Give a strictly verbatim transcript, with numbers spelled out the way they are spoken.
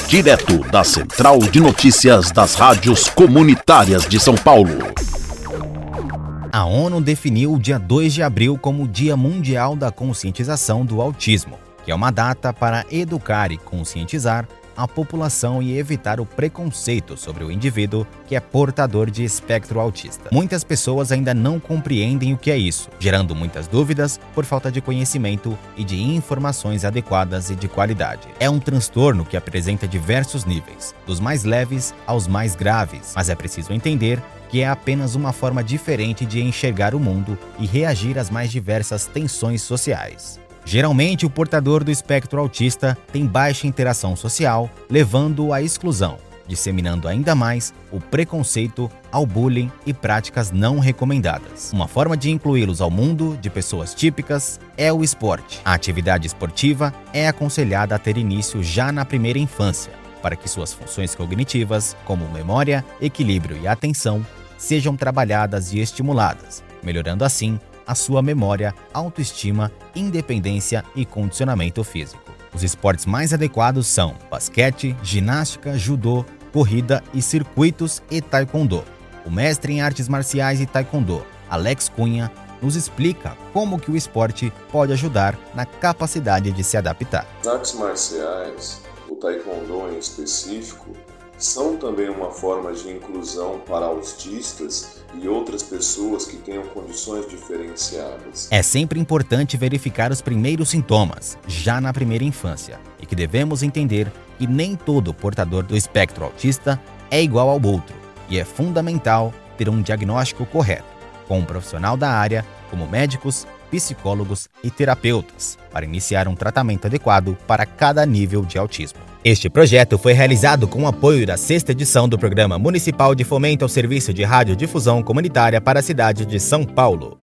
Direto da Central de Notícias das Rádios Comunitárias de São Paulo. A ONU definiu o dia dois de abril como o Dia Mundial da Conscientização do Autismo, que é uma data para educar e conscientizar a população e evitar o preconceito sobre o indivíduo que é portador de espectro autista. Muitas pessoas ainda não compreendem o que é isso, gerando muitas dúvidas por falta de conhecimento e de informações adequadas e de qualidade. É um transtorno que apresenta diversos níveis, dos mais leves aos mais graves, mas é preciso entender que é apenas uma forma diferente de enxergar o mundo e reagir às mais diversas tensões sociais. Geralmente, o portador do espectro autista tem baixa interação social, levando-o à exclusão, disseminando ainda mais o preconceito ao bullying e práticas não recomendadas. Uma forma de incluí-los ao mundo de pessoas típicas é o esporte. A atividade esportiva é aconselhada a ter início já na primeira infância, para que suas funções cognitivas, como memória, equilíbrio e atenção, sejam trabalhadas e estimuladas, melhorando assim a sua memória, autoestima, independência e condicionamento físico. Os esportes mais adequados são basquete, ginástica, judô, corrida e circuitos e taekwondo. O mestre em artes marciais e taekwondo, Alex Cunha, nos explica como que o esporte pode ajudar na capacidade de se adaptar. As artes marciais, o taekwondo em específico, são também uma forma de inclusão para autistas e outras pessoas que tenham condições diferenciadas. É sempre importante verificar os primeiros sintomas, já na primeira infância, e que devemos entender que nem todo portador do espectro autista é igual ao outro, e é fundamental ter um diagnóstico correto, com um profissional da área, como médicos, psicólogos e terapeutas, para iniciar um tratamento adequado para cada nível de autismo. Este projeto foi realizado com o apoio da sexta edição do Programa Municipal de Fomento ao Serviço de Radiodifusão Comunitária para a cidade de São Paulo.